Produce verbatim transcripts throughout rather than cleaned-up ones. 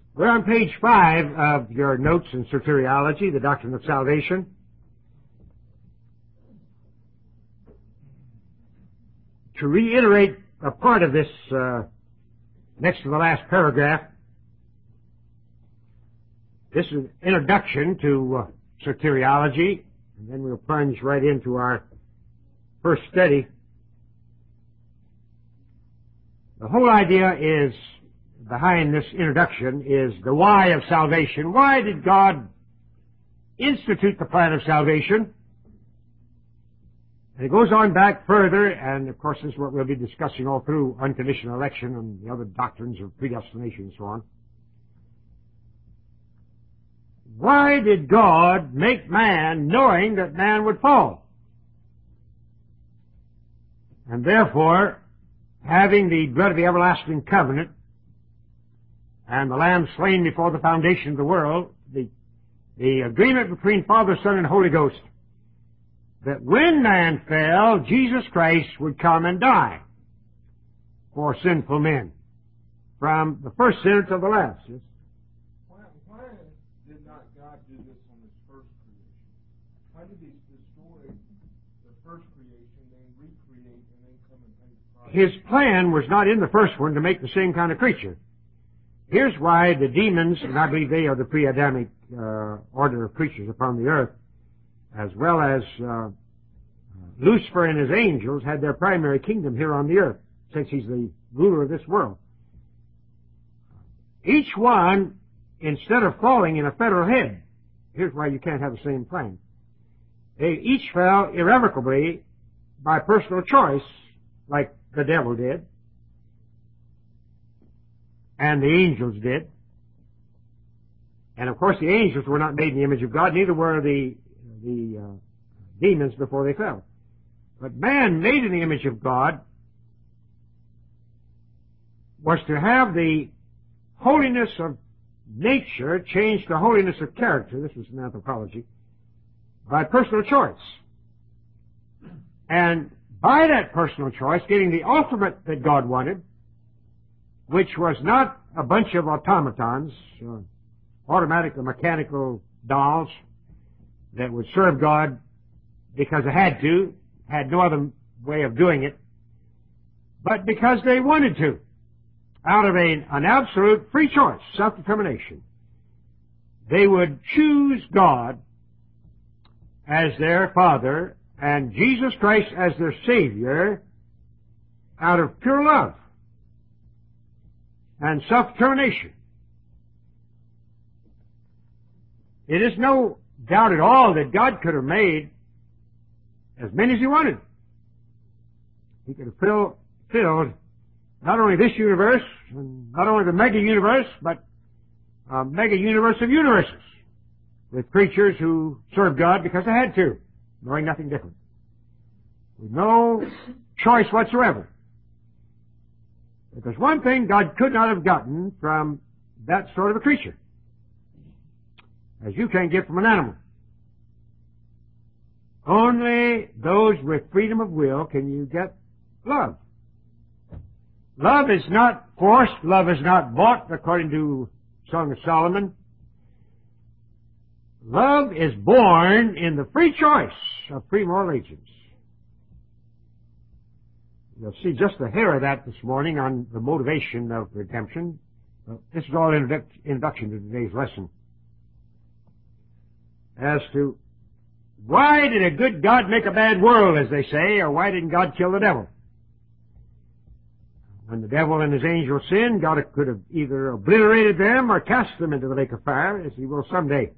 We're on page five of your notes in soteriology, the doctrine of salvation. To reiterate a part of this uh, next to the last paragraph, this is an introduction to uh, soteriology, and then we'll plunge right into our first study. The whole idea is, behind this introduction, is the why of salvation. Why did God institute the plan of salvation? And it goes on back further, and of course this is what we'll be discussing all through unconditional election and the other doctrines of predestination and so on. Why did God make man knowing that man would fall? And therefore, having the blood of the everlasting covenant and the Lamb slain before the foundation of the world, the, the agreement between Father, Son, and Holy Ghost, that when man fell, Jesus Christ would come and die for sinful men, from the first sinner to the last. Yes? Why, why did not God do this on His first creation? Why did He destroy the first creation, then recreate, and then come and pay the price? His plan was not in the first one to make the same kind of creature. Here's why the demons, and I believe they are the pre-Adamic uh, order of creatures upon the earth, as well as uh, Lucifer and his angels, had their primary kingdom here on the earth, since he's the ruler of this world. Each one, instead of falling in a federal head, here's why you can't have the same plan. They each fell irrevocably by personal choice, like the devil did, and the angels did. And of course the angels were not made in the image of God, neither were the the uh, demons before they fell. But man, made in the image of God, was to have the holiness of nature changed to holiness of character. This was in anthropology, by personal choice. And by that personal choice, getting the ultimate that God wanted, which was not a bunch of automatons, uh, automatic or mechanical dolls, that would serve God because they had to, had no other way of doing it, but because they wanted to, out of a, an absolute free choice, self-determination. They would choose God as their Father and Jesus Christ as their Savior out of pure love and self-determination. It is no doubt at all that God could have made as many as He wanted. He could have fill, filled not only this universe, and not only the mega-universe, but a mega-universe of universes with creatures who served God because they had to, knowing nothing different, with no choice whatsoever. But there's one thing God could not have gotten from that sort of a creature, as you can't get from an animal. Only those with freedom of will can you get love. Love is not forced. Love is not bought, according to Song of Solomon. Love is born in the free choice of free moral agents. You'll see just a hair of that this morning on the motivation of redemption. Uh, this is all introduc- introduction to today's lesson. As to why did a good God make a bad world, as they say, or why didn't God kill the devil? When the devil and his angels sinned, God could have either obliterated them or cast them into the lake of fire, as He will someday.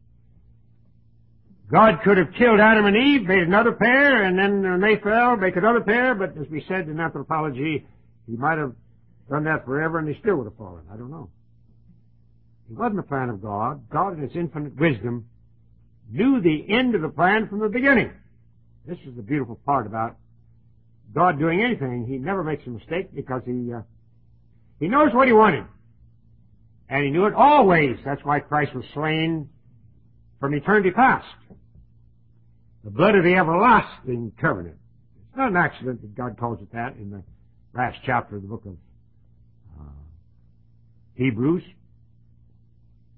God could have killed Adam and Eve, made another pair, and then when they fell, make another pair, but as we said in anthropology, He might have done that forever and they still would have fallen. I don't know. It wasn't the plan of God. God in His infinite wisdom knew the end of the plan from the beginning. This is the beautiful part about God doing anything. He never makes a mistake because He uh, He knows what He wanted. And He knew it always. That's why Christ was slain from eternity past. The blood of the everlasting covenant. It's not an accident that God calls it that in the last chapter of the book of uh, Hebrews.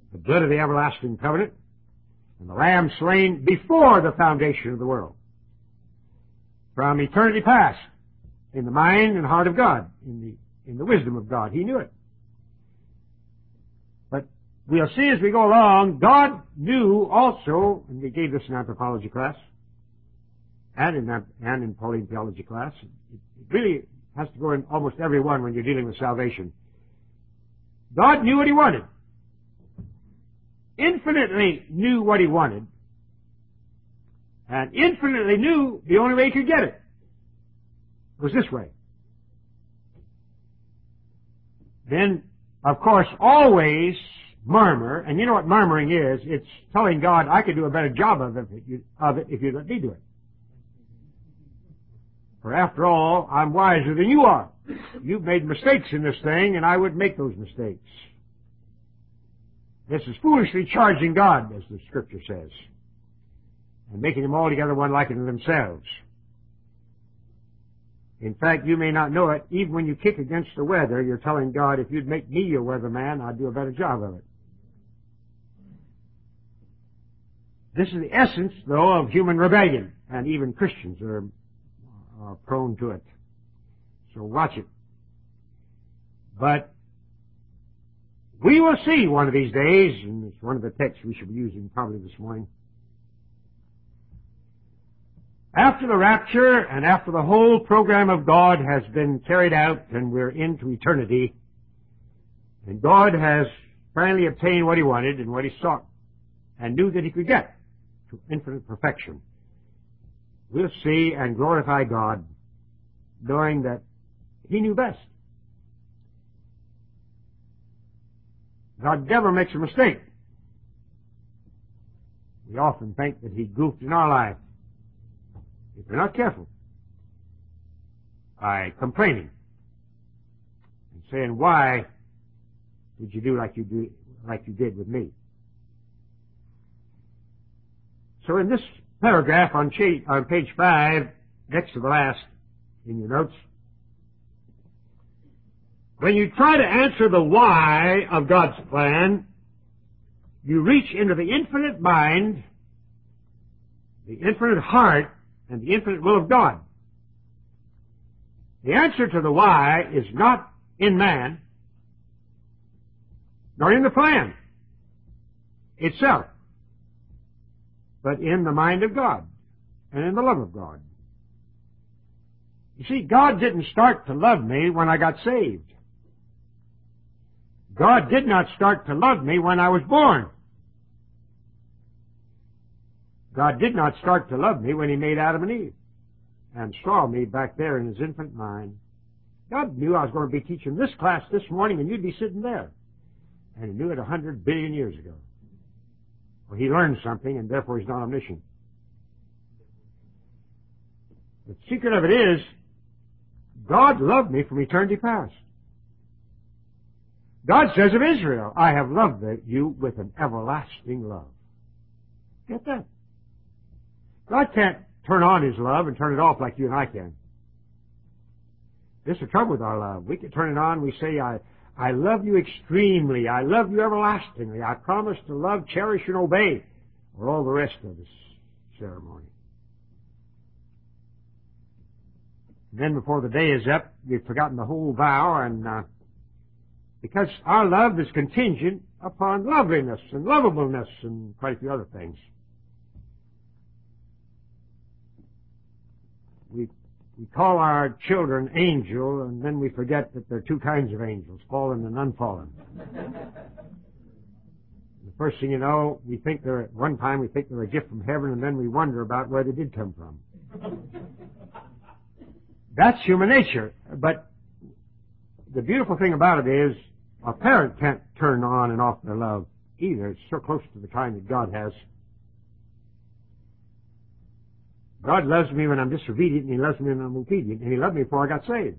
the blood of the everlasting covenant, and the Lamb slain before the foundation of the world. From eternity past, in the mind and heart of God, in the, in the wisdom of God. He knew it. But we'll see as we go along, God knew also, and we gave this in anthropology class, and in, and in Pauline theology class. It, it really has to go in almost every one when you're dealing with salvation. God knew what He wanted. Infinitely knew what He wanted. And infinitely knew the only way He could get it was this way. Then, of course, always murmur, and you know what murmuring is. It's telling God, I could do a better job of it if you, of it if you let me do it. For after all, I'm wiser than you are. You've made mistakes in this thing, and I would make those mistakes. This is foolishly charging God, as the Scripture says, and making them altogether one like unto themselves. In fact, you may not know it, even when you kick against the weather, you're telling God, if you'd make me your weatherman, I'd do a better job of it. This is the essence, though, of human rebellion, and even Christians are, are prone to it. So watch it. But we will see one of these days, and it's one of the texts we should be using probably this morning. After the rapture and after the whole program of God has been carried out and we're into eternity, and God has finally obtained what He wanted and what He sought and knew that He could get to infinite perfection, we'll see and glorify God knowing that He knew best. God never makes a mistake. We often think that He goofed in our life, if we're not careful, by complaining and saying, why did you do like you do, like you did with me? So in this paragraph on, cha- on page five, next to the last in your notes, when you try to answer the why of God's plan, you reach into the infinite mind, the infinite heart, and the infinite will of God. The answer to the why is not in man, nor in the plan itself, but in the mind of God and in the love of God. You see, God didn't start to love me when I got saved. God did not start to love me when I was born. God did not start to love me when He made Adam and Eve and saw me back there in His infinite mind. God knew I was going to be teaching this class this morning and you'd be sitting there. And He knew it a hundred billion years ago. Well, He learned something and therefore He's not omniscient. The secret of it is, God loved me from eternity past. God says of Israel, I have loved you with an everlasting love. Get that? God can't turn on His love and turn it off like you and I can. This is the trouble with our love. We can turn it on, we say, I, I love you extremely, I love you everlastingly, I promise to love, cherish, and obey, or all the rest of this ceremony. And then before the day is up, we've forgotten the whole vow, and uh, because our love is contingent upon loveliness and lovableness and quite a few other things. We, we call our children angel, and then we forget that there are two kinds of angels, fallen and unfallen. The first thing you know, we think they're, at one time we think they're a gift from heaven, and then we wonder about where they did come from. That's human nature, but the beautiful thing about it is, a parent can't turn on and off their love either. It's so close to the kind that God has. God loves me when I'm disobedient, and He loves me when I'm obedient, and He loved me before I got saved.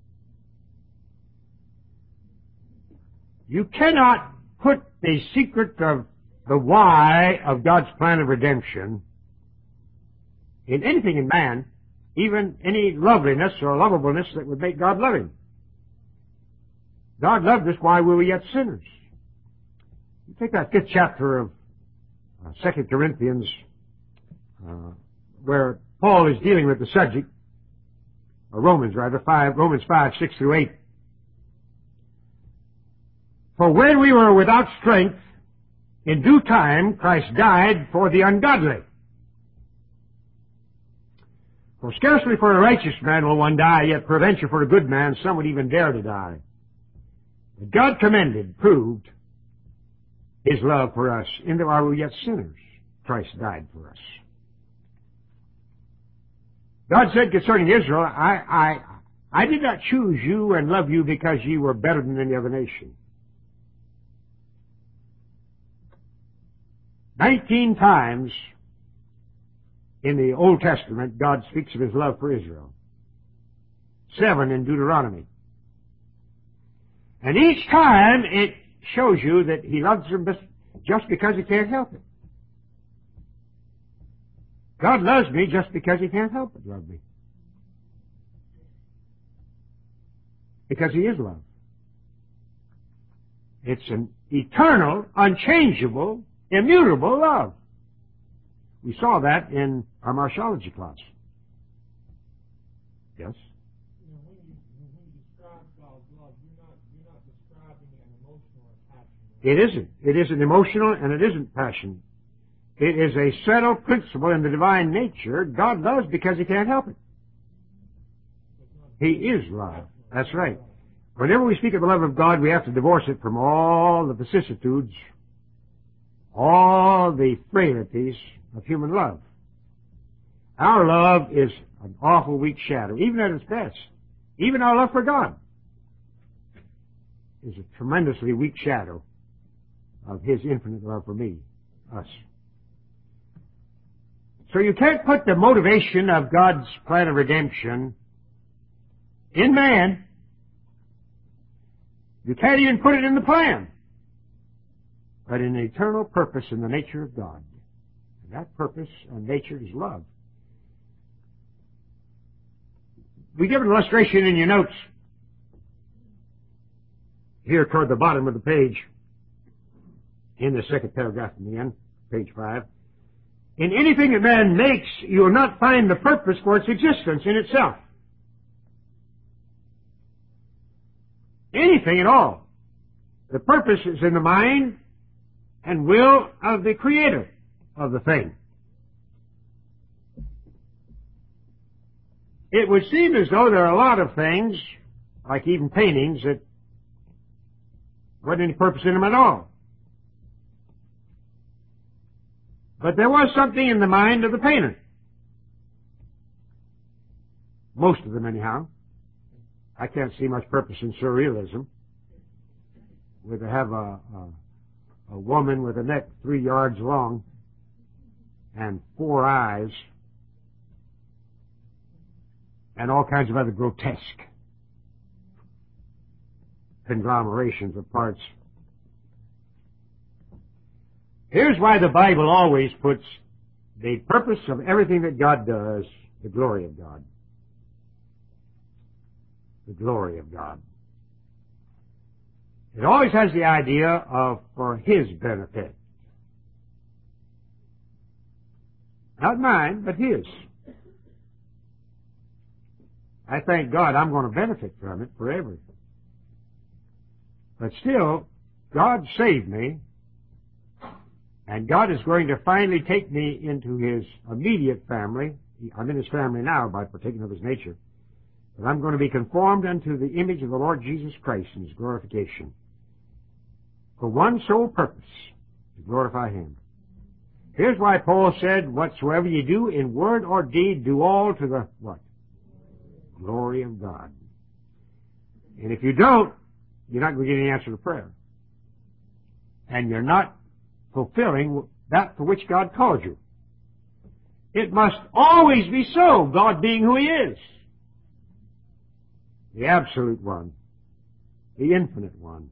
You cannot put the secret of the why of God's plan of redemption in anything in man, even any loveliness or lovableness that would make God loving. God loved us while we were yet sinners. You take that fifth chapter of uh, Second Corinthians, uh, where Paul is dealing with the subject, or Romans rather, five, Romans five, six through eight. For when we were without strength, in due time Christ died for the ungodly. For scarcely for a righteous man will one die, yet peradventure for a good man some would even dare to die. But God commended, proved, His love for us, in that while we were yet sinners, Christ died for us. God said concerning Israel, I, I, I did not choose you and love you because you were better than any other nation. Nineteen times in the Old Testament, God speaks of His love for Israel. Seven in Deuteronomy. And each time it shows you that He loves them just because He can't help it. God loves me just because He can't help but love me. Because He is love. It's an eternal, unchangeable, immutable love. We saw that in our Marshology class. Yes? You know, when you, when you describe God's love, you're not, you're not describing an emotional attachment. It isn't. It isn't emotional and it isn't passion. It is a settled principle in the divine nature. God loves because He can't help it. He is love. That's right. Whenever we speak of the love of God, we have to divorce it from all the vicissitudes, all the frailties of human love. Our love is an awful weak shadow, even at its best. Even our love for God is a tremendously weak shadow of His infinite love for me, us. So you can't put the motivation of God's plan of redemption in man. You can't even put it in the plan. But in an eternal purpose in the nature of God. And that purpose and nature is love. We give an illustration in your notes here toward the bottom of the page, in the second paragraph from the end, page five. In anything that man makes, you will not find the purpose for its existence in itself. Anything at all. The purpose is in the mind and will of the creator of the thing. It would seem as though there are a lot of things, like even paintings, that wasn't any purpose in them at all. But there was something in the mind of the painter. Most of them, anyhow. I can't see much purpose in surrealism, where they have a, a, a woman with a neck three yards long and four eyes and all kinds of other grotesque conglomerations of parts. Here's why the Bible always puts the purpose of everything that God does, the glory of God. The glory of God. It always has the idea of for His benefit. Not mine, but His. I thank God I'm going to benefit from it forever. But still, God saved me, and God is going to finally take me into His immediate family. I'm in His family now by partaking of His nature. But I'm going to be conformed unto the image of the Lord Jesus Christ in His glorification. For one sole purpose, to glorify Him. Here's why Paul said, whatsoever you do in word or deed, do all to the, what? Glory of God. And if you don't, you're not going to get any answer to prayer. And you're not fulfilling that for which God called you. It must always be so, God being who He is. The absolute one. The infinite one.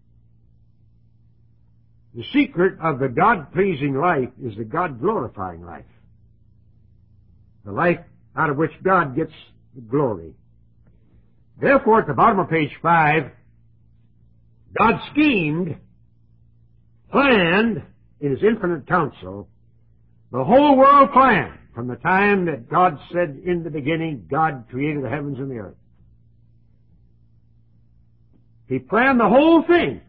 The secret of the God-pleasing life is the God-glorifying life. The life out of which God gets the glory. Therefore, at the bottom of page five, God schemed planned in His infinite counsel the whole world plan from the time that God said in the beginning, God created the heavens and the earth. He planned the whole thing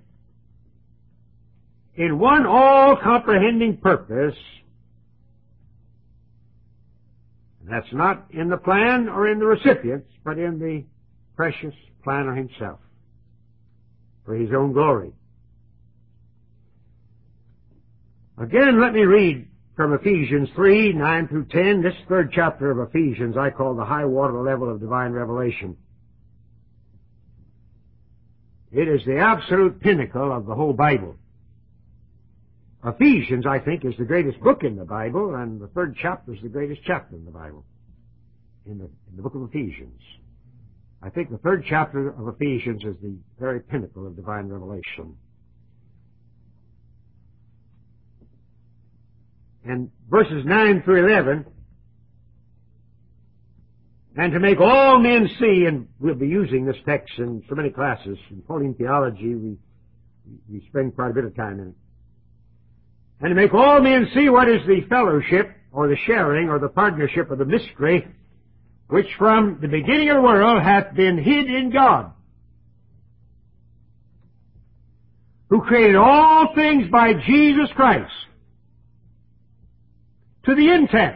in one all-comprehending purpose. And that's not in the plan or in the recipients, but in the precious planner Himself, for His own glory. Again, let me read from Ephesians three, nine through ten. This third chapter of Ephesians I call the high water level of divine revelation. It is the absolute pinnacle of the whole Bible. Ephesians, I think, is the greatest book in the Bible, and the third chapter is the greatest chapter in the Bible, in the, in the book of Ephesians. I think the third chapter of Ephesians is the very pinnacle of divine revelation. And verses nine through eleven, and to make all men see, and we'll be using this text in so many classes. In Pauline theology, we, we spend quite a bit of time in it. And to make all men see what is the fellowship, or the sharing, or the partnership of the mystery, which from the beginning of the world hath been hid in God, who created all things by Jesus Christ, to the intent.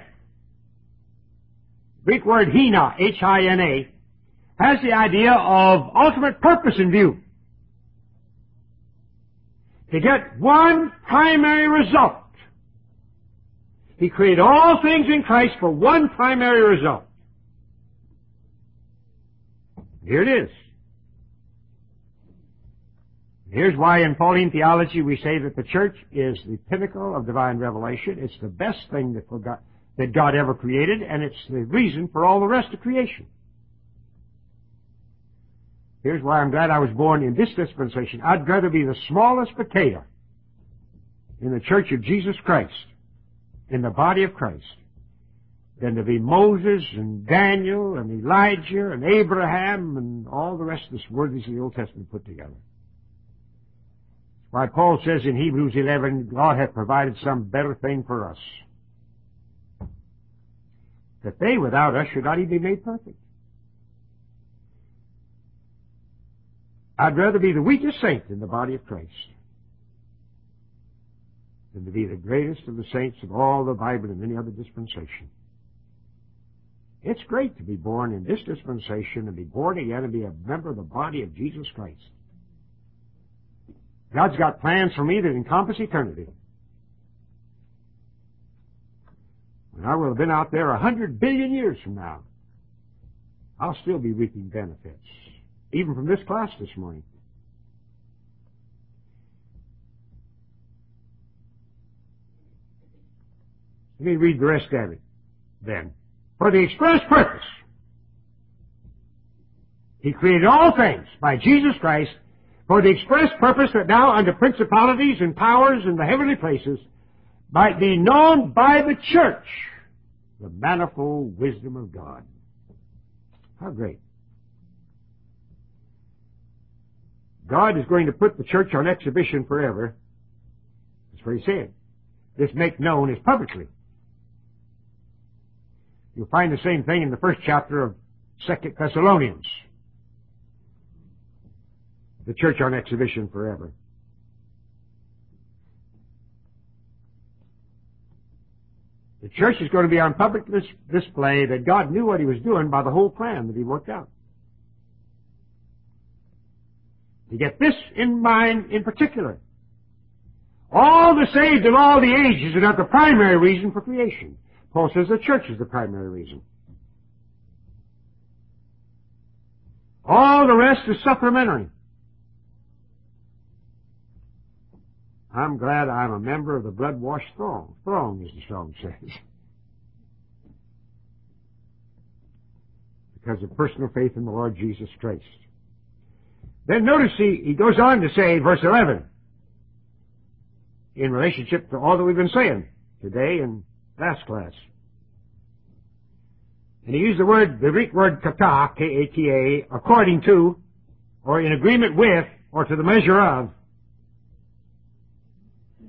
Greek word hina, H I N A, has the idea of ultimate purpose in view. To get one primary result. He created all things in Christ for one primary result. Here it is. Here's why in Pauline theology we say that the church is the pinnacle of divine revelation. It's the best thing that God, that God ever created, and it's the reason for all the rest of creation. Here's why I'm glad I was born in this dispensation. I'd rather be the smallest potato in the church of Jesus Christ, in the body of Christ, than to be Moses and Daniel and Elijah and Abraham and all the rest of the worthies of the Old Testament put together. Why Paul says in Hebrews eleven, God hath provided some better thing for us, that they without us should not even be made perfect. I'd rather be the weakest saint in the body of Christ than to be the greatest of the saints of all the Bible and any other dispensation. It's great to be born in this dispensation and be born again and be a member of the body of Jesus Christ. God's got plans for me that encompass eternity. When I will have been out there a hundred billion years from now, I'll still be reaping benefits, even from this class this morning. Let me read the rest of it then. For the express purpose, He created all things by Jesus Christ, for the express purpose that now under principalities and powers in the heavenly places might be known by the church the manifold wisdom of God. How great. God is going to put the church on exhibition forever. That's what He said. This make known is publicly. You'll find the same thing in the first chapter of Second Thessalonians. The church on exhibition forever. The church is going to be on public dis- display that God knew what He was doing by the whole plan that He worked out. To get this in mind in particular, all the saved of all the ages are not the primary reason for creation. Paul says the church is the primary reason. All the rest is supplementary. I'm glad I'm a member of the blood-washed throng. Throng, as the song says. Because of personal faith in the Lord Jesus Christ. Then notice he, he goes on to say, verse eleven, in relationship to all that we've been saying today in last class. And he used the word, the Greek word kata, K A T A, according to, or in agreement with, or to the measure of.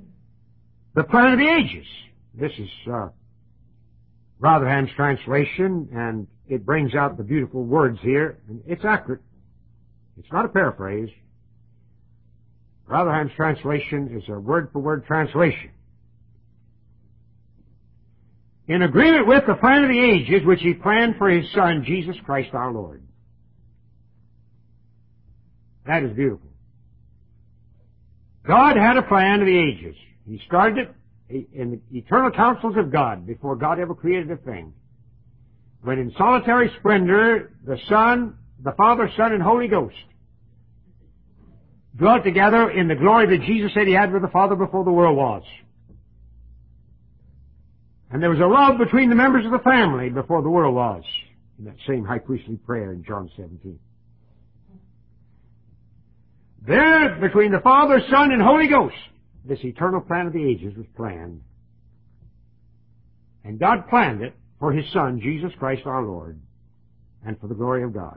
the plan of the ages. This is uh, Rotherham's translation, and it brings out the beautiful words here. And it's accurate. It's not a paraphrase. Rotherham's translation is a word-for-word translation. In agreement with the plan of the ages which He planned for His Son, Jesus Christ our Lord. That is beautiful. God had a plan of the ages. He started it in the eternal counsels of God before God ever created a thing. When in solitary splendor, the Son, the Father, Son, and Holy Ghost dwelt together in the glory that Jesus said He had with the Father before the world was. And there was a love between the members of the family before the world was, in that same high priestly prayer in John seventeen. There, between the Father, Son, and Holy Ghost, this eternal plan of the ages was planned. And God planned it for His Son, Jesus Christ our Lord, and for the glory of God.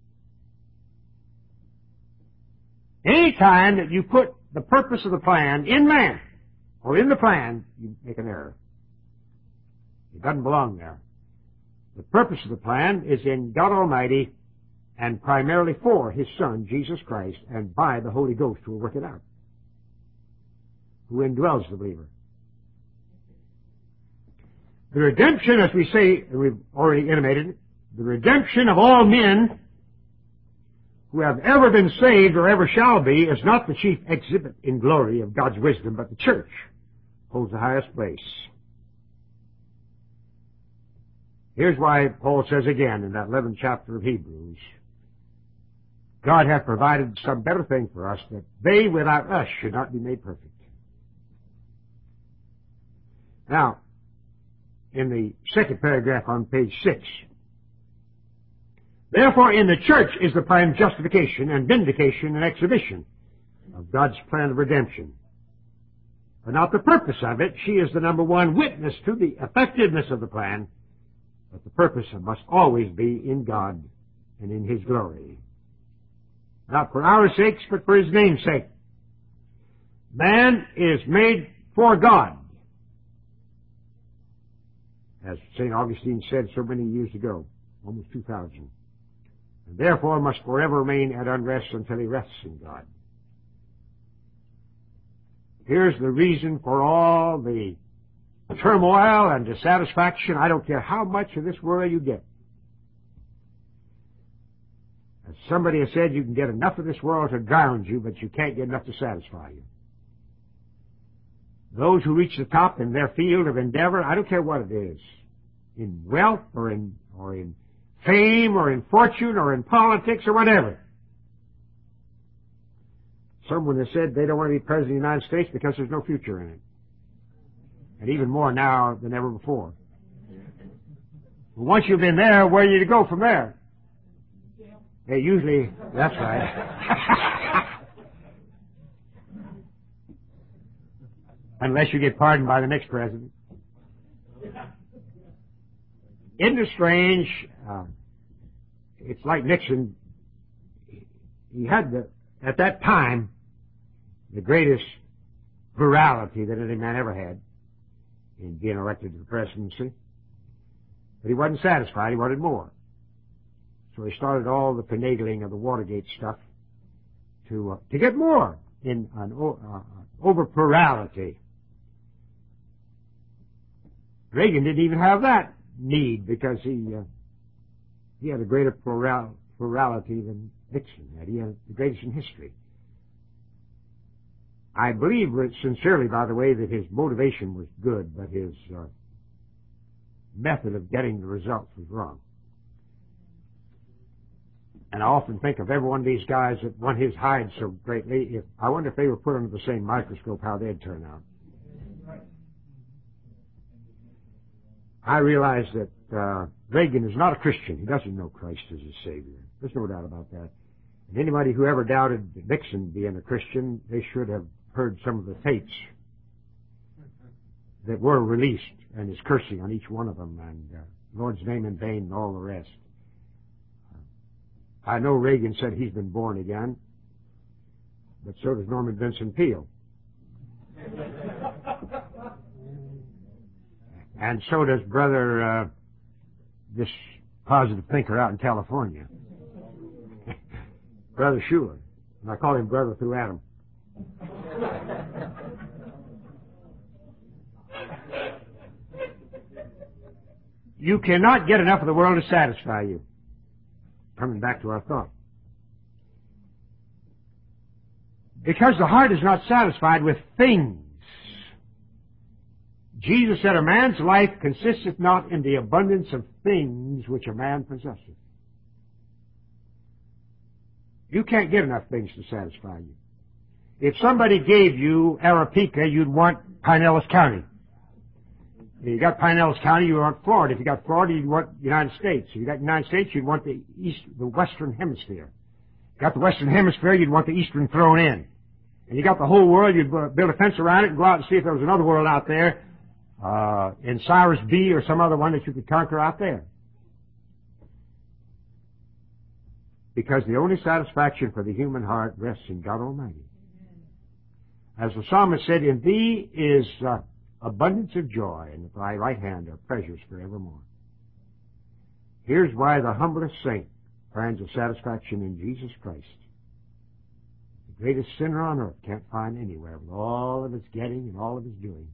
Any time that you put the purpose of the plan in man, or in the plan, you make an error. It doesn't belong there. The purpose of the plan is in God Almighty, and primarily for His Son, Jesus Christ, and by the Holy Ghost who will work it out, who indwells the believer. The redemption, as we say, and we've already intimated, the redemption of all men who have ever been saved or ever shall be is not the chief exhibit in glory of God's wisdom, but the church holds the highest place. Here's why Paul says again in that eleventh chapter of Hebrews, God hath provided some better thing for us, that they without us should not be made perfect. Now, in the second paragraph on page six, therefore in the church is the plan of justification and vindication and exhibition of God's plan of redemption. But not the purpose of it. She is the number one witness to the effectiveness of the plan, but the purpose must always be in God and in His glory. Not for our sakes, but for His name's sake. Man is made for God, as Saint Augustine said so many years ago, almost two thousand, and therefore must forever remain at unrest until he rests in God. Here's the reason for all the turmoil and dissatisfaction. I don't care how much of this world you get. As somebody has said, you can get enough of this world to drown you, but you can't get enough to satisfy you. Those who reach the top in their field of endeavor, I don't care what it is, in wealth or in, or in fame or in fortune or in politics or whatever. Someone has said they don't want to be president of the United States because there's no future in it. And even more now than ever before. Well, once you've been there, where are you to go from there? They usually, that's right. Unless you get pardoned by the next president. Isn't it strange? Uh, it's like Nixon. He had, the, at that time, the greatest virality that any man ever had in being elected to the presidency. But he wasn't satisfied. He wanted more. So he started all the finagling of the Watergate stuff to uh, to get more in an uh, over plurality. Reagan didn't even have that need because he uh, he had a greater plural, plurality than Nixon had. He had the greatest in history. I believe sincerely, by the way, that his motivation was good, but his uh, method of getting the results was wrong. And I often think of every one of these guys that won his hide so greatly, if I wonder if they were put under the same microscope, how they'd turn out. I realize that uh, Reagan is not a Christian. He doesn't know Christ as his Savior. There's no doubt about that. And anybody who ever doubted Nixon being a Christian, they should have heard some of the tapes that were released, and his cursing on each one of them, and uh, Lord's name in vain, and all the rest. I know Reagan said he's been born again, but so does Norman Vincent Peale. And so does Brother, uh, this positive thinker out in California. Brother Schuler. And I call him brother through Adam. You cannot get enough of the world to satisfy you. Coming back to our thought. Because the heart is not satisfied with things. Jesus said, a man's life consisteth not in the abundance of things which a man possesseth. You can't get enough things to satisfy you. If somebody gave you Arapika, you'd want Pinellas County. If you got Pinellas County, you want Florida. If you got Florida, you'd want United States. If you got United States, you'd want the east, the Western Hemisphere. If you got the Western Hemisphere, you'd want the Eastern thrown in. And you got the whole world, you'd build a fence around it and go out and see if there was another world out there, uh, in Cyrus B or some other one that you could conquer out there. Because the only satisfaction for the human heart rests in God Almighty. As the psalmist said, in thee is uh, abundance of joy, and at thy right hand are pleasures forevermore. Here's why the humblest saint finds a satisfaction in Jesus Christ. The greatest sinner on earth can't find anywhere with all of his getting and all of his doing.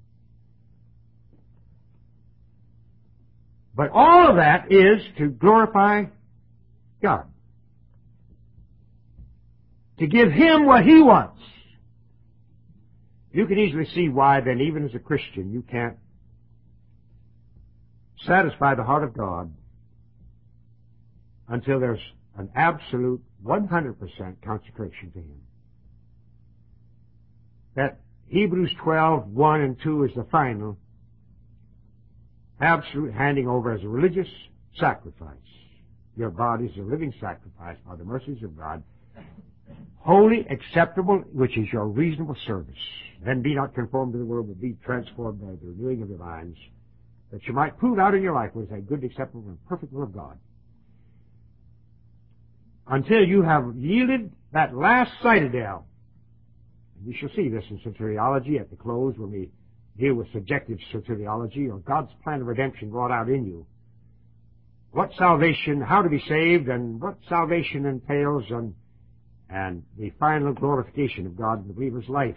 But all of that is to glorify God. To give Him what He wants. You can easily see why then, even as a Christian, you can't satisfy the heart of God until there's an absolute one hundred percent consecration to Him. That Hebrews twelve, one and two is the final absolute handing over as a religious sacrifice. Your body is a living sacrifice by the mercies of God, holy, acceptable, which is your reasonable service. Then be not conformed to the world, but be transformed by the renewing of your minds, that you might prove out in your life what is that good, acceptable, and perfect will of God. Until you have yielded that last citadel, and we shall see this in soteriology at the close when we deal with subjective soteriology, or God's plan of redemption wrought out in you. What salvation, how to be saved, and what salvation entails, and and the final glorification of God in the believer's life.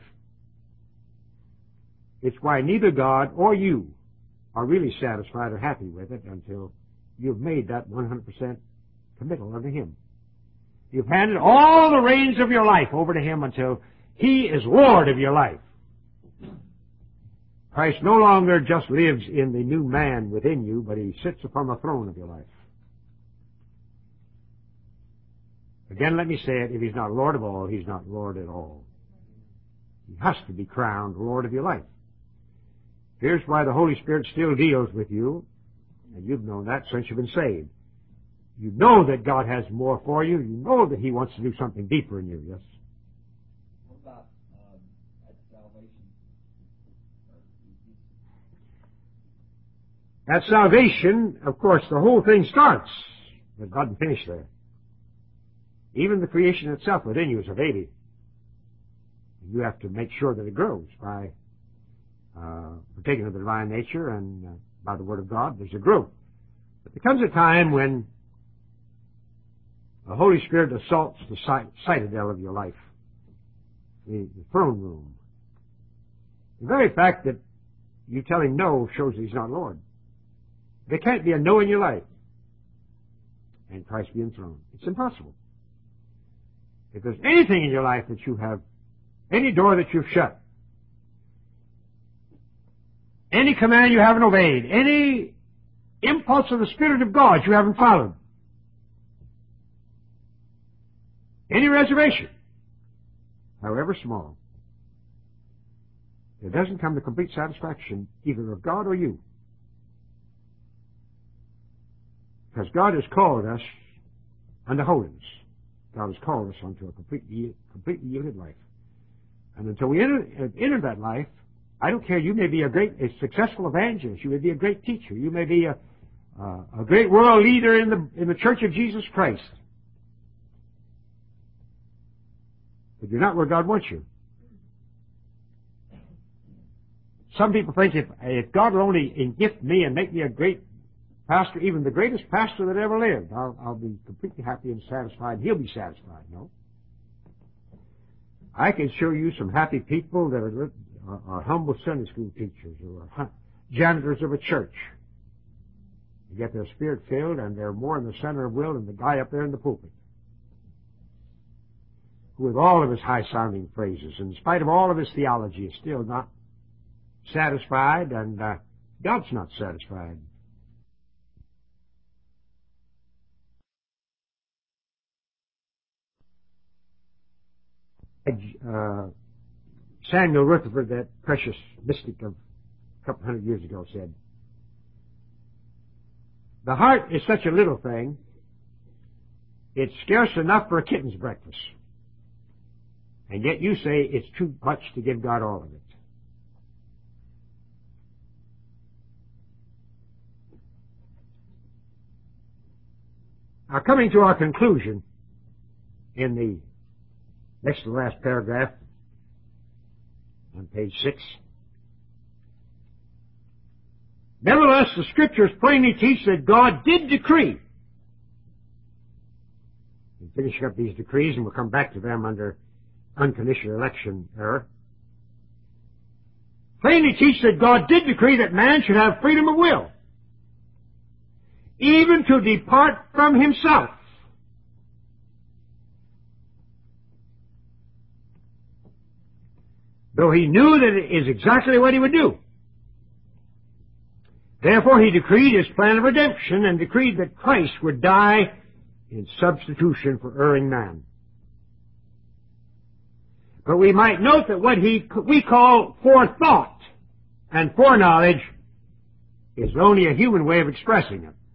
It's why neither God or you are really satisfied or happy with it until you've made that one hundred percent committal unto Him. You've handed all the reins of your life over to Him until He is Lord of your life. Christ no longer just lives in the new man within you, but He sits upon the throne of your life. Again, let me say it, if He's not Lord of all, He's not Lord at all. He has to be crowned Lord of your life. Here's why the Holy Spirit still deals with you, and you've known that since you've been saved. You know that God has more for you. You know that He wants to do something deeper in you, yes? What about um, at salvation? At salvation, of course, the whole thing starts, but God didn't finish there. Even the creation itself within you is a baby. You have to make sure that it grows by uh, partaking of the divine nature and uh, by the Word of God. There's a growth. But there comes a time when the Holy Spirit assaults the citadel of your life, the, the throne room. The very fact that you tell Him no shows that He's not Lord. There can't be a no in your life and Christ be enthroned. It's impossible. If there's anything in your life that you have, any door that you've shut, any command you haven't obeyed, any impulse of the Spirit of God you haven't followed, any reservation, however small, there doesn't come to complete satisfaction either of God or you. Because God has called us unto holiness. God has called us unto a completely, completely yielded life. And until we enter, enter that life, I don't care, you may be a great, a successful evangelist, you may be a great teacher, you may be a, uh, a great world leader in the, in the Church of Jesus Christ. But you're not where God wants you. some people think if, if God will only gift me and make me a great pastor, even the greatest pastor that ever lived, I'll, I'll be completely happy and satisfied. He'll be satisfied. No. I can show you some happy people that are, are, are humble Sunday school teachers or are janitors of a church. They get their spirit filled and they're more in the center of will than the guy up there in the pulpit, who with all of his high-sounding phrases, in spite of all of his theology, is still not satisfied, and uh, God's not satisfied. Uh, Samuel Rutherford, that precious mystic of a couple hundred years ago, said, "The heart is such a little thing, it's scarce enough for a kitten's breakfast. And yet you say it's too much to give God all of it." Now, coming to our conclusion in the next to the last paragraph on page six. "Nevertheless, the Scriptures plainly teach that God did decree." We're finishing up these decrees, and we'll come back to them under unconditional election error. "Plainly teach that God did decree that man should have freedom of will, even to depart from himself, though he knew that it is exactly what he would do. Therefore he decreed his plan of redemption and decreed that Christ would die in substitution for erring man. But we might note that what he, we call forethought and foreknowledge is only a human way of expressing it.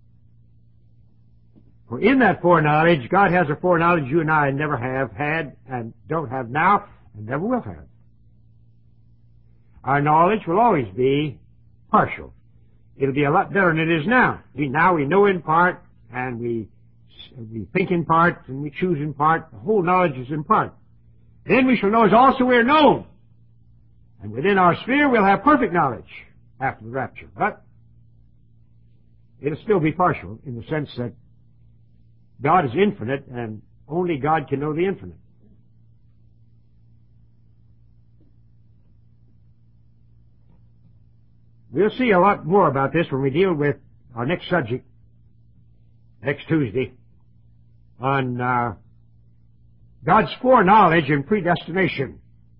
For in that foreknowledge, God has a foreknowledge you and I never have had and don't have now and never will have. Our knowledge will always be partial. It'll be a lot better than it is now. We, now we know in part, and we, we think in part, and we choose in part. The whole knowledge is in part. Then we shall know as also we are known. And within our sphere we'll have perfect knowledge after the rapture. But it'll still be partial in the sense that God is infinite, and only God can know the infinite. We'll see a lot more about this when we deal with our next subject next Tuesday on uh, God's foreknowledge and predestination.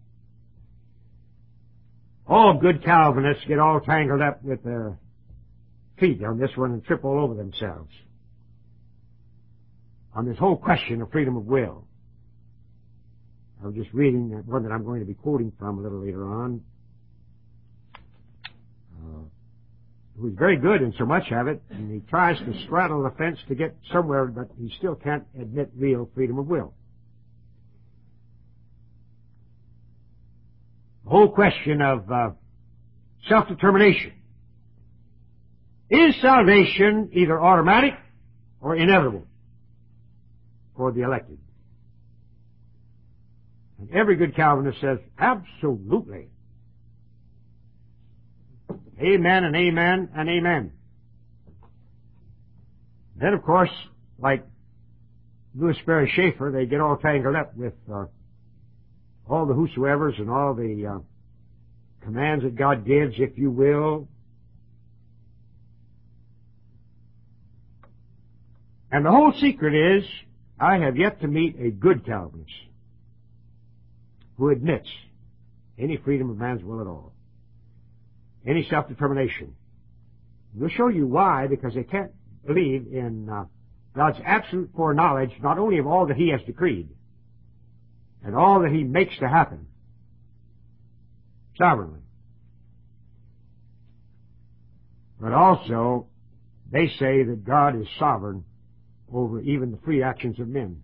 All good Calvinists get all tangled up with their feet on this one and trip all over themselves on this whole question of freedom of will. I was just reading one that I'm going to be quoting from a little later on. Uh, who's very good in so much of it, and he tries to straddle the fence to get somewhere, but he still can't admit real freedom of will. The whole question of uh, self-determination. Is salvation either automatic or inevitable for the elected? And every good Calvinist says, absolutely. Amen and amen and amen. Then, of course, like Louis Sperry Schaeffer, they get all tangled up with uh, all the whosoevers and all the uh, commands that God gives, if you will. And the whole secret is, I have yet to meet a good Calvinist who admits any freedom of man's will at all, any self-determination. We'll show you why, because they can't believe in uh, God's absolute foreknowledge, not only of all that He has decreed, and all that He makes to happen, sovereignly, but also they say that God is sovereign over even the free actions of men,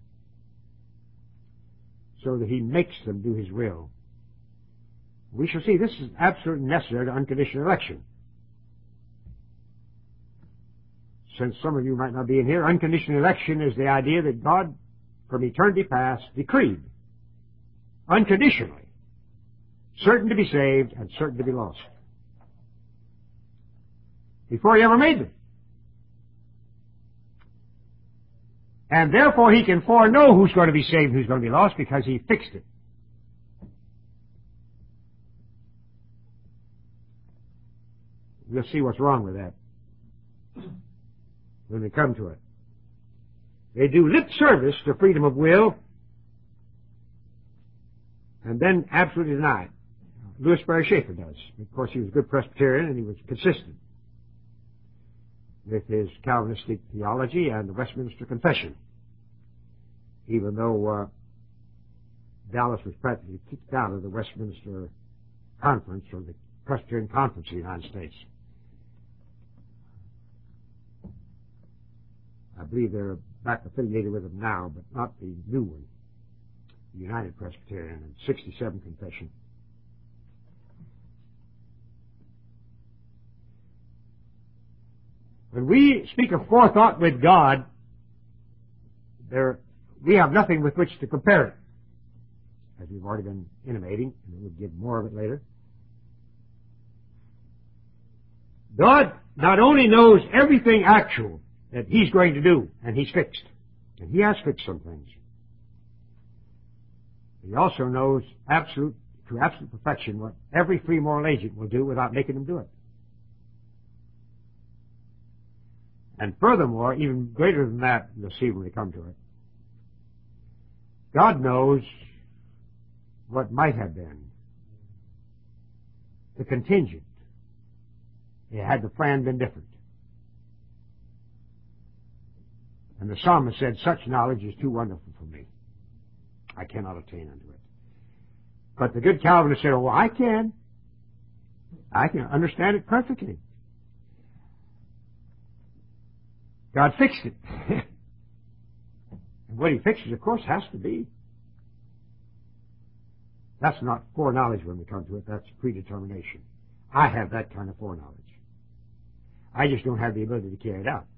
so that He makes them do His will. We shall see this is absolutely necessary to unconditional election. Since some of you might not be in here, unconditional election is the idea that God, from eternity past, decreed unconditionally certain to be saved and certain to be lost. Before he ever made them. And therefore he can foreknow who's going to be saved and who's going to be lost because he fixed it. We'll see what's wrong with that when we come to it. They do lip service to freedom of will and then absolutely deny it. Louis Sperry Schaeffer does. Of course, he was a good Presbyterian and he was consistent with his Calvinistic theology and the Westminster Confession, even though uh, Dallas was practically kicked out of the Westminster Conference, or the Presbyterian Conference of the United States. I believe they're back affiliated with them now, but not the new one, the United Presbyterian and sixty-seven Confession. When we speak of forethought with God, there, we have nothing with which to compare it, as we've already been intimating, and we'll give more of it later. God not only knows everything actual that He's going to do, and He's fixed, and He has fixed some things. He also knows absolute, to absolute perfection what every free moral agent will do without making them do it. And furthermore, even greater than that, you'll see when we come to it, God knows what might have been, the contingent, had the plan been different. And the psalmist said, such knowledge is too wonderful for me. I cannot attain unto it. But the good Calvinist said, oh, I can. I can understand it perfectly. God fixed it. And what He fixes, of course, has to be. That's not foreknowledge when we come to it. That's predetermination. I have that kind of foreknowledge. I just don't have the ability to carry it out.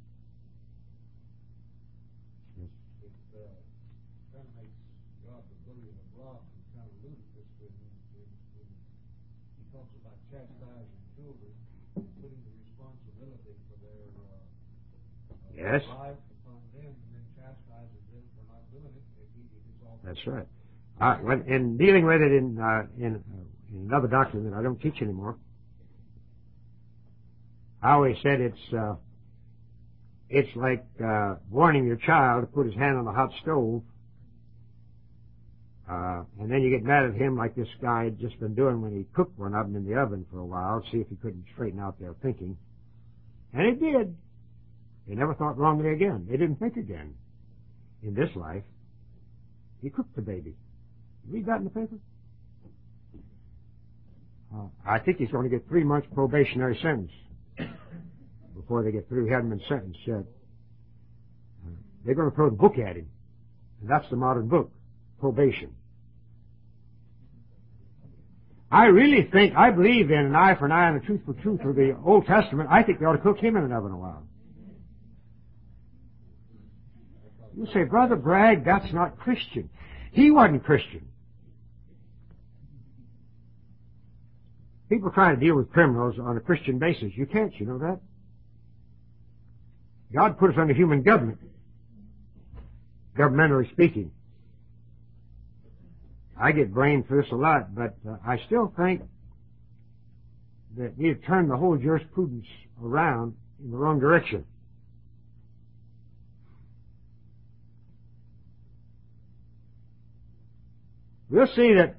It uh, kind of makes God the bully of the block and kind of ludicrous when, when, when He talks about chastising children and putting the responsibility for their uh, Yes. life upon them, and then chastises them for not doing it. If he, if it's all That's right. Uh, when, in dealing with it in, uh, in, uh, in another doctrine that I don't teach anymore, I always said it's uh, it's like uh, warning your child to put his hand on the hot stove, uh, and then you get mad at him like this guy had just been doing when he cooked one of them in the oven for a while, see if he couldn't straighten out their thinking. And it did. They never thought wrongly again. They didn't think again in this life. He cooked the baby. You read that in the paper? Uh, I think he's going to get three months probationary sentence before they get through. He hasn't been sentenced yet. Uh, they're going to throw the book at him. And that's the modern book, probation. I really think, I believe in an eye for an eye and a tooth for tooth of the Old Testament. I think they ought to cook him in an oven a while. You say, Brother Bragg, that's not Christian. He wasn't Christian. People try to deal with criminals on a Christian basis. You can't, you know that? God put us under human government, governmentally speaking. I get blamed for this a lot, but uh, I still think that we have turned the whole jurisprudence around in the wrong direction. We'll see that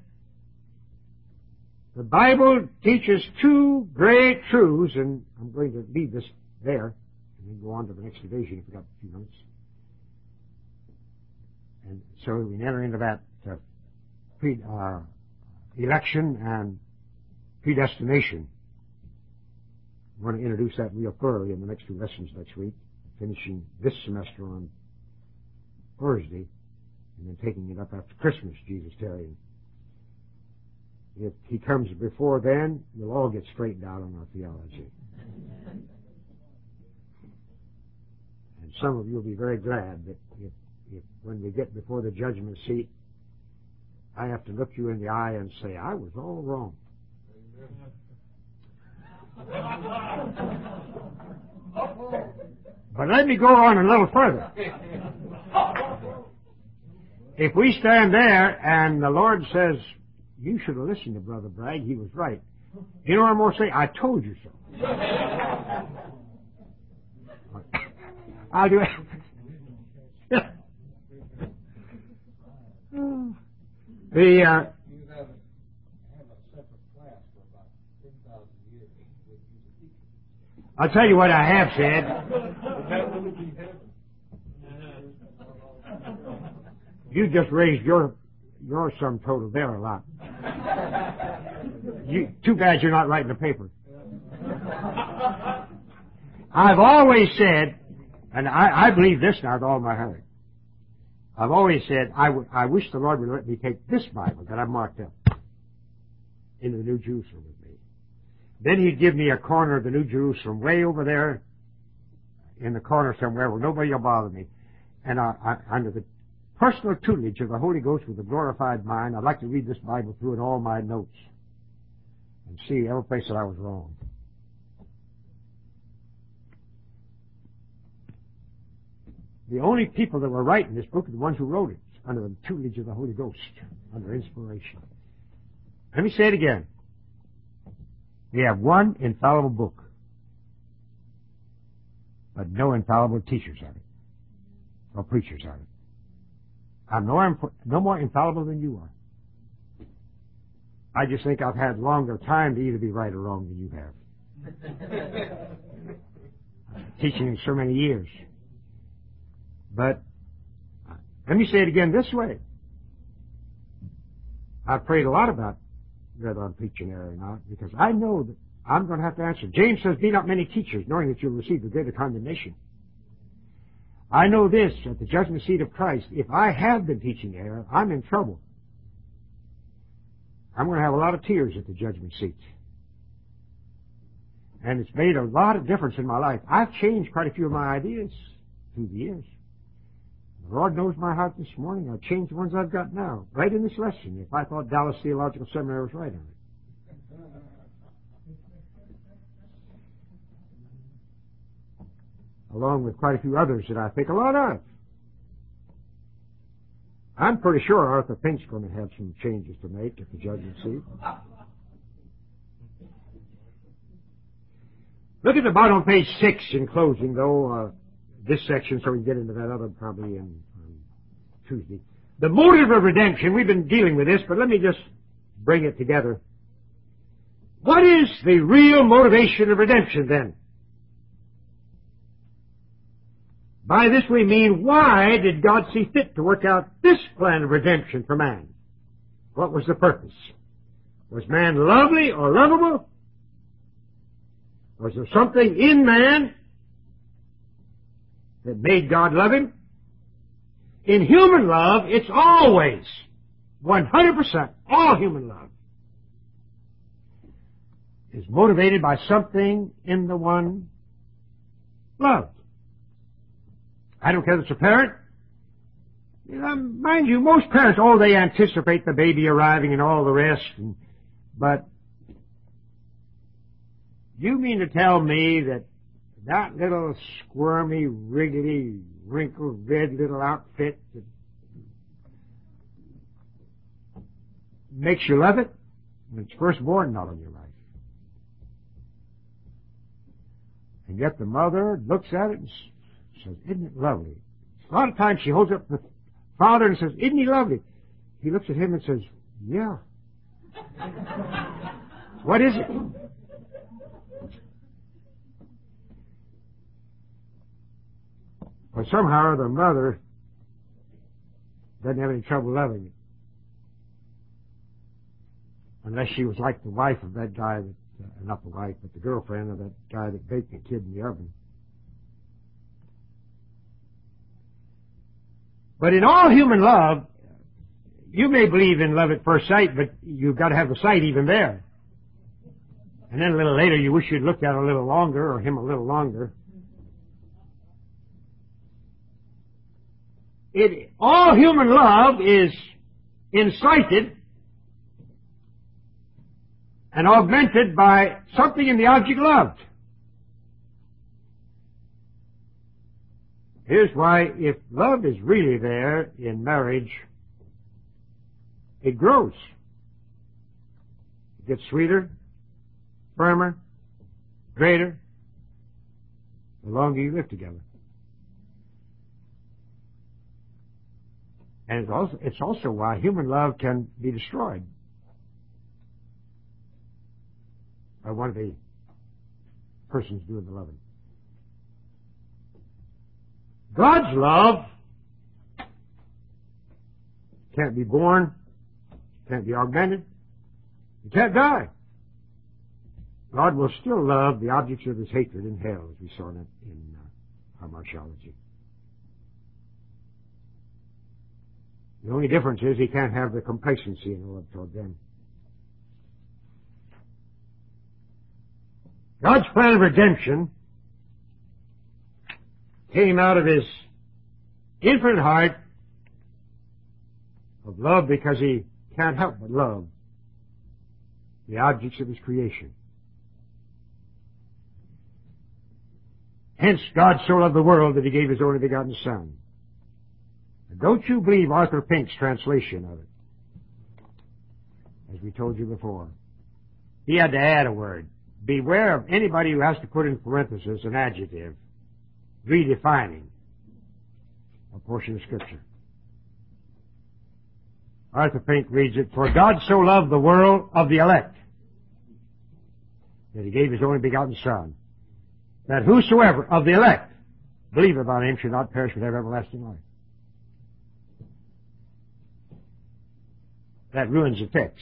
the Bible teaches two great truths, and I'm going to leave this there and then go on to the next division if we've got a few minutes. And so we enter into that uh, pre, uh, election and predestination. I want to introduce that real thoroughly in the next two lessons next week, finishing this semester on Thursday, and then taking it up after Christmas, Jesus tarrying. If He comes before then, we'll all get straightened out on our theology. And some of you will be very glad that if, if when we get before the judgment seat, I have to look you in the eye and say, I was all wrong. But let me go on a little further. If we stand there and the Lord says, you should have listened to Brother Bragg, he was right. You know what I'm going to say? I told you so. I'll do it. the, uh, You have, have a separate class for about ten thousand years with you. I'll tell you what I have said. You just raised your your sum total there a lot. You, too bad you're not writing the paper. I've always said, and I, I believe this now with all my heart, I've always said, I, w- I wish the Lord would let me take this Bible that I've marked up into the New Jerusalem with me. Then He'd give me a corner of the New Jerusalem way over there in the corner somewhere where nobody will bother me. And I, I, under the personal tutelage of the Holy Ghost with a glorified mind, I'd like to read this Bible through in all my notes and see every place that I was wrong. The only people that were writing this book are the ones who wrote it under the tutelage of the Holy Ghost, under inspiration. Let me say it again. We have one infallible book, but no infallible teachers of it, or preachers of it. I'm no, imp- no more infallible than you are. I just think I've had longer time to either be right or wrong than you have. Teaching in so many years. But let me say it again this way. I've prayed a lot about whether I'm preaching there or not, because I know that I'm going to have to answer. James says, be not many teachers, knowing that you'll receive the greater condemnation. I know this, at the judgment seat of Christ, if I have been teaching error, I'm in trouble. I'm going to have a lot of tears at the judgment seat. And it's made a lot of difference in my life. I've changed quite a few of my ideas through the years. The Lord knows my heart this morning. I've changed the ones I've got now, right in this lesson, if I thought Dallas Theological Seminary was right on it. Along with quite a few others that I think a lot of. I'm pretty sure Arthur Fink's going to have some changes to make at the judgment seat. Look at the bottom of page six in closing, though, uh, this section, so we can get into that other probably in um, Tuesday. The motive of redemption, we've been dealing with this, but let me just bring it together. What is the real motivation of redemption, then? By this we mean, why did God see fit to work out this plan of redemption for man? What was the purpose? Was man lovely or lovable? Was there something in man that made God love him? In human love, it's always one hundred percent, all human love is motivated by something in the one loved. I don't care if it's a parent. You know, mind you, most parents, oh, they anticipate the baby arriving and all the rest. And, but you mean to tell me that that little squirmy, wriggly, wrinkled, red little outfit that makes you love it when it's first born? Not in your life. And yet the mother looks at it and says, isn't it lovely? A lot of times she holds up the father and says, isn't he lovely? He looks at him and says, yeah. What is it? But somehow the mother doesn't have any trouble loving it. Unless she was like the wife of that guy, that, uh, not the wife, but the girlfriend of that guy that baked the kid in the oven. But in all human love, you may believe in love at first sight, but you've got to have the sight even there. And then a little later, you wish you'd looked at it a little longer, or him a little longer. It, all human love is incited and augmented by something in the object loved. Here's why, if love is really there in marriage, it grows. It gets sweeter, firmer, greater, the longer you live together. And it's also, it's also why human love can be destroyed by one of the persons doing the loving. God's love can't be born, can't be augmented, it can't die. God will still love the objects of his hatred in hell, as we saw in, in uh, our Marshology. The only difference is he can't have the complacency in love toward them. God's plan of redemption came out of his infinite heart of love, because he can't help but love the objects of his creation. Hence, God so loved the world that he gave his only begotten Son. And don't you believe Arthur Pink's translation of it, as we told you before. He had to add a word. Beware of anybody who has to put in parentheses an adjective redefining a portion of Scripture. Arthur Pink reads it, "For God so loved the world of the elect that he gave his only begotten Son, that whosoever of the elect believeth on him should not perish but have everlasting life." That ruins the text.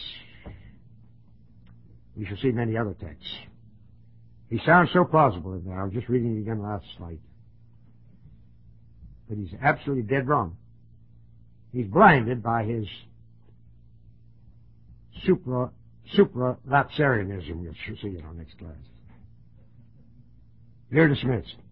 We shall see many other texts. He sounds so plausible in there. I was just reading it again last night. But he's absolutely dead wrong. He's blinded by his supra, supralapsarianism. We'll see it on next class. You're dismissed.